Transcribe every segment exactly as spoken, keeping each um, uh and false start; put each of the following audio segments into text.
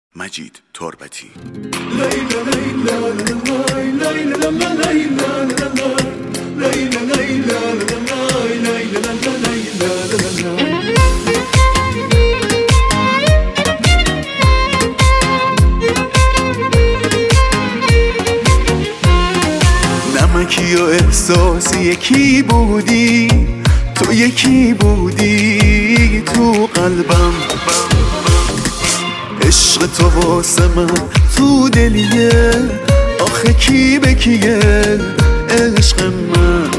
مجید تربتی. نمکی و احساس یکی بودی، تو یکی بودی تو قلبم. عشق تو واسه من تو دلیه، آخه کی به کیه عشق من.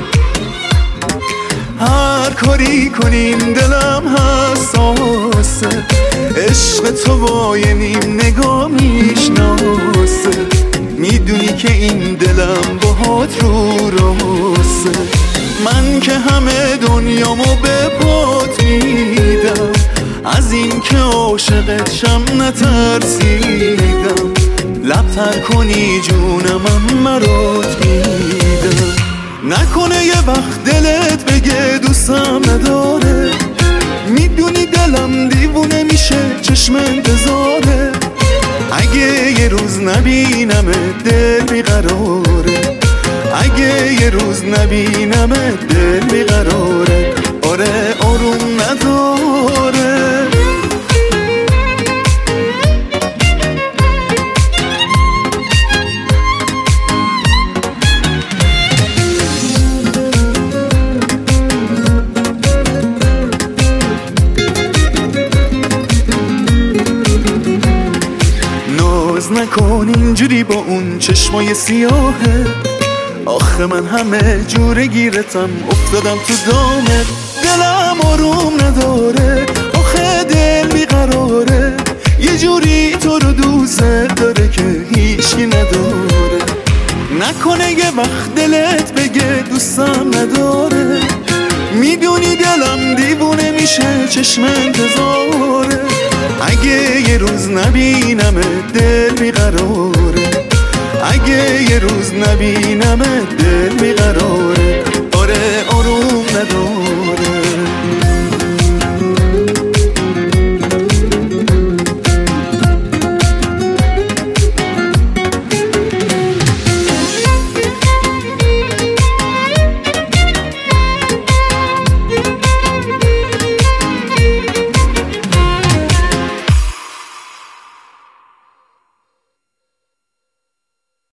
هر کاری کنیم دلم حساسه، عشق تو با یه نیم نگاه میشناسه. میدونی که این دلم باهات رو راسه، من که همه دنیامو به پات میدم، از این که عاشقشم نترسیدم. لبتر کنی جونم مرات میدم. نکنه یه وقت دلت بگه دوستم نداره، میدونی دلم دیوونه میشه چشم انتظاره. اگه یه روز نبینم دل بیقراره، اگه یه روز نبینم دل بیقراره. آره آروم نداره. ناز نکن اینجوری با اون چشمای سیاهه، آخه من همه جوره گیرتم افتادم تو دامت. دلم آروم نداره، آخه دل بیقراره. یه جوری تو رو دوست داره که هیچکی نداره. نکنه یه وقت دلت بگه دوستم نداره، میدونی دلم دیوونه میشه چشم انتظاره. اگه یه روز نبینم دل بیقراره، اگه یه روز نبینم دل بیقراره. آره آروم